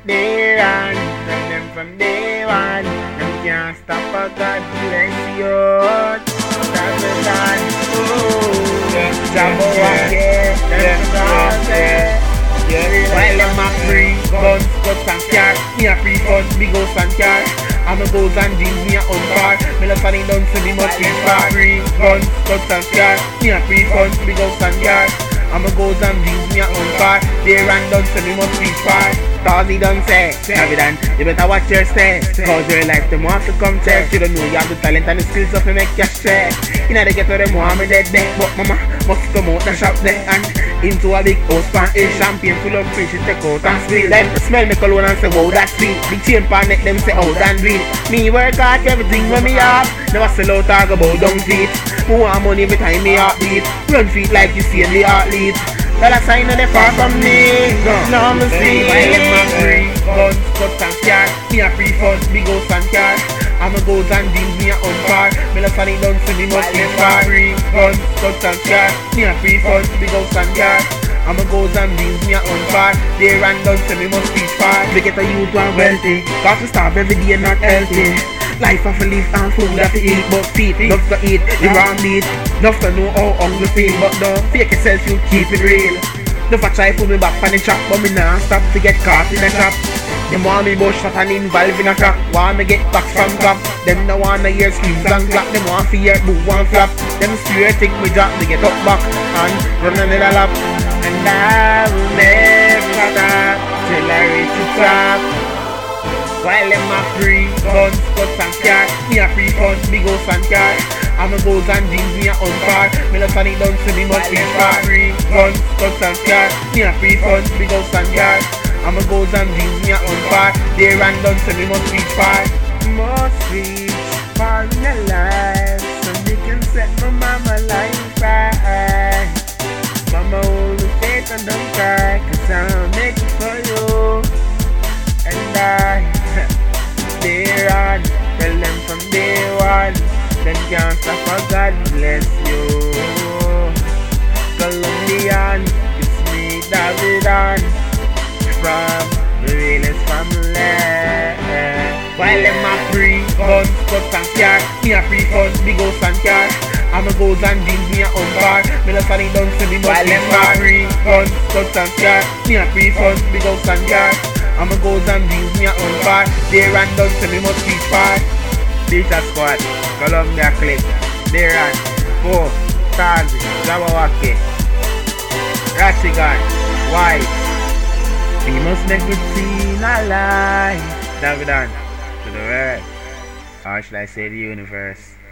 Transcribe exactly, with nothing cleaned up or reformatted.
They run, tell them from day one. Them can't stop a God bless you. That's the done. Ooh, Jumbo walk here, that's the dance. While them a free guns, guts and car, me a free funds, big house and car. I'm a goes and jeans, me a on car. Me love funny done, so me must be far. Free guns, guts and car, me a free funds, big house and car. I'm a goes and jeans, me a on car. They ran done, so me must be far. Tawzy done say, have it done, you better watch your step. Cause your life, them want to come test. You don't know you have the talent and the skills of to make cash stress. You know they get to them want me dead there. But mama must come out the shop there and into a big house pan a champagne full of fish, take out and spill. Them smell me cologne and say wow that's sweet. Big chain pan neck them say out and bleed. Me work hard everything when me have. Never sell out talk about dumb feet. Who want money every time me heartbeat. Run feet like you see in the athlete. Well, I sign on the far from me. No, I'm a free. I'm a free. Guns, guts and car. Me a free funds, big house and car. I'm a goes and jeans, me a on car. Me love funny done, so me must be far. Free guns, guts and car. Me a free funds, big house and car. I'm a goes and jeans, me a on car. They ran done, so me must be far. We get a youth and wealthy. Cause we starve every day not healthy. Life of a live and food that to eat, but feet love to eat the wrong meat. Love to know how hungry feel, but don't fake yourself, you keep it real. Never try put me back on the trap, but me nah stop to get caught in a trap. Them want me bush fat and involved in a trap. Want me get back from crap. Them no wanna hear screams and clap. Them want to hear boo and flap. Them swear think me drop me get up back and run another lap. And I will never stop till I reach the top. While them a free guns, guts and car. Me a free funds, big house and car. I'm a goes and jeans, me a on car. Me love funny done, so me must be far. Free guns, guts and car. Me a free funds, big house and car. I'm a goes and jeans, me a on car. They ran done, so me must reach far. Must reach far in the life, so they can set my mama life right. Mama hold the faith and don't cry, cause I'll make it for you. And I, they run, tell them from day one. Them can't stop a God bless you. Colombian, it's me Davidan, from the realest family. While them a free guns, guts and car. Me a free funds, big house and car. I'm a goes and jeans, me a on car. Me love funny done, so me must be far. Free guns, guts and car. Me a free funds, big house and car. I'm a goes and jeans, me a on car. They ran done, so me must reach far. Beta Squad, Columbia Clip, they ran, Four, Tawzy, Jabberwocky, Rashigan, White. We must make it seen alive. Davidan, to the world. Or should I say the universe?